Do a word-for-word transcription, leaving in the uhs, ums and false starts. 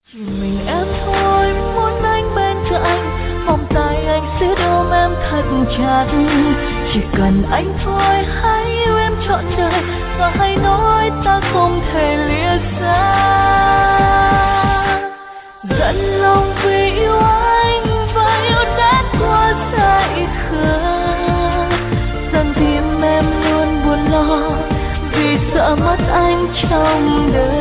Chỉ mình em thôi muốn anh bên cho anh, vòng tay anh sẽ ôm em thật chặt. Chỉ cần anh thôi hãy yêu em trọn đời, và hãy nói ta không thể lìa xa. Giận lòng vì yêu anh và yêu đến quá dại khờ, rằng tim em luôn buồn lo vì sợ mất anh trong đời.